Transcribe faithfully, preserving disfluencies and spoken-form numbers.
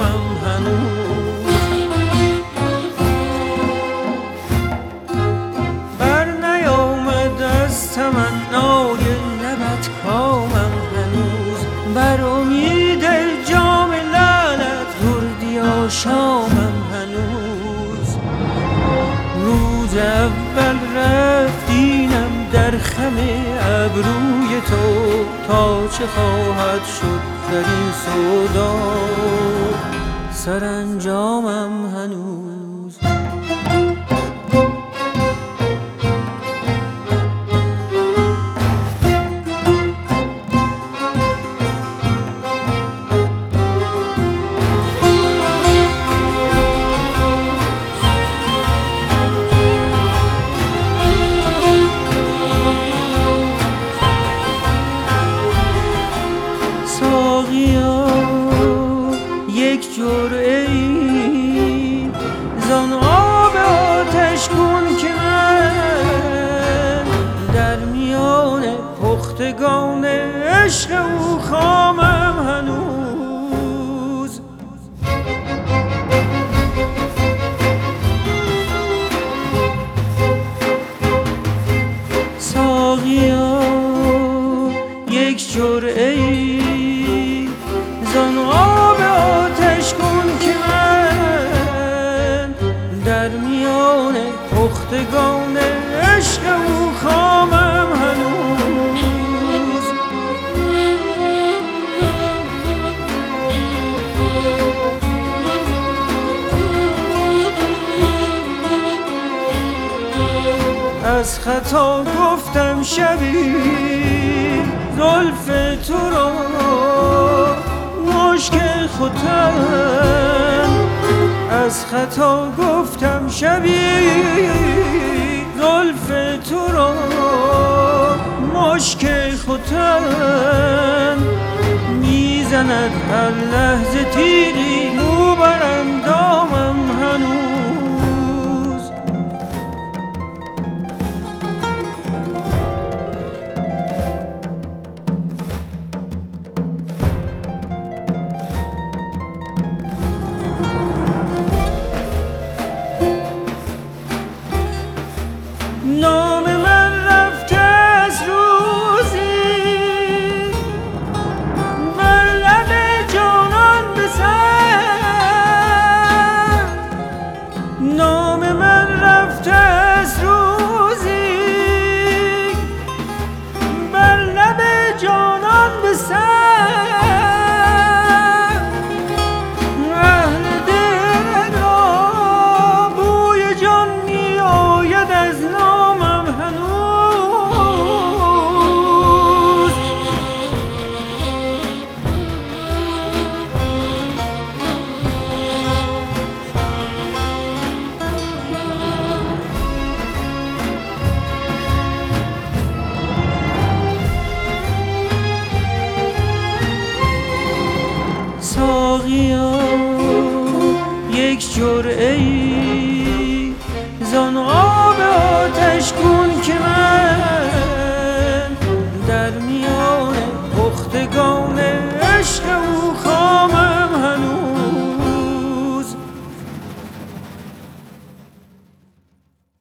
جامم هنوز بر نیامد از تمنای لبت کامم هنوز بر امید جام لعلت بردی آشامم هنوز روز اول رفتینم در خم ابروی تو تا چه خواهد شد در این سودا سرانجامم هنوز یک جرعه ای زان آب آتشگون که من در میان پختگان عشق او خامم هنوز ساقیا یک جرعه ای زان آب آتش کن که من در میان پختگان عشق او خامم هنوز از خطا گفتم شبی زلف تو را مشک ختن از خطا گفتم شبی زلف تو را مشک ختن میزند هر لحظه تیری مو بر اندامم هنوز نام من رفته از روزی بر لب جانان به سر نام من رفته از روزی بر لب جانان به سر اهل دل را بوی جان می آید از نامم هنوز ساقیا یک جرعه ای زان آب آتش کن که من در میان پختگان عشق